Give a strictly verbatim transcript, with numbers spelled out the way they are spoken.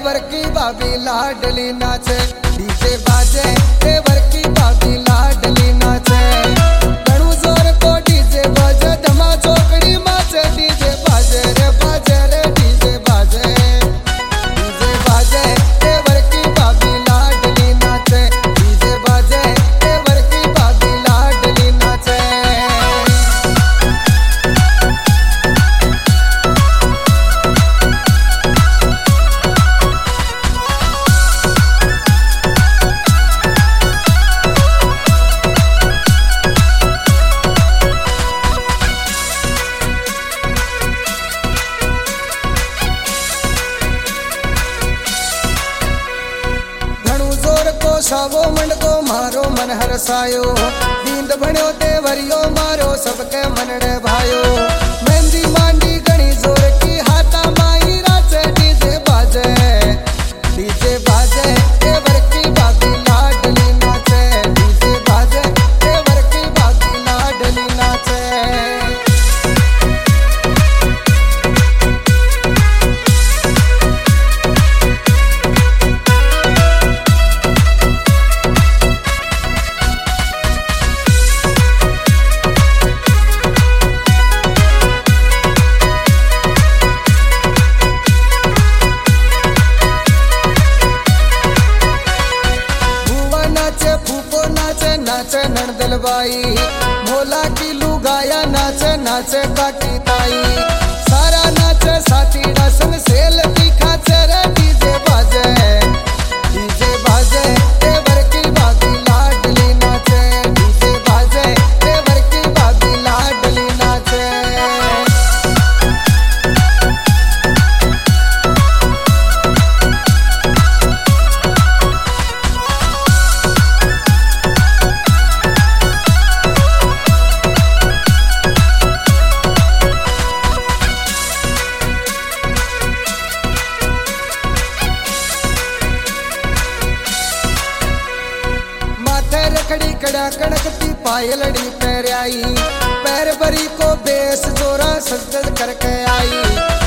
देवर की भाभी लाडली नाचे, डीजे बाजे देवर की भाभी लाडली नाचे। घणू जोर को डीजे बाजे धमा चौकड़ी माचे, डीजे बाजे रे बाजे रे डीजे बाजे, डीजे बाजे देवर की भाभी लाडली नाचे, डीजे बाजे देवर की भाभी लाडली नाचे। सावो मन को मारो मन हरसायो, नींद बण्यो देवरियो मारो सबके मनड़े भायो। मेहंदी मांडी गणी जोर की हाथा माई राचे, डीजे बाजे डीजे बाजे देवर की भाभी लाडली नाचे, डीजे बाजे देवर की भाभी लाडली नाचे। नाचे नंदलबाई भोला की लुगाया, नाचे नाचे काकी ताई, सारा नाचे साथी रसन सेल दिखा चेरे। डीजे बाजे डीजे बाजे देवर की भाभी लाडली नाचे, डीजे बाजे देवर की भाभी लाडली नाचे। रखड़ी कड़ा कड़कती पायलड़ी पैर आई, पैर बरी को बेस जोरा सजद करके आई।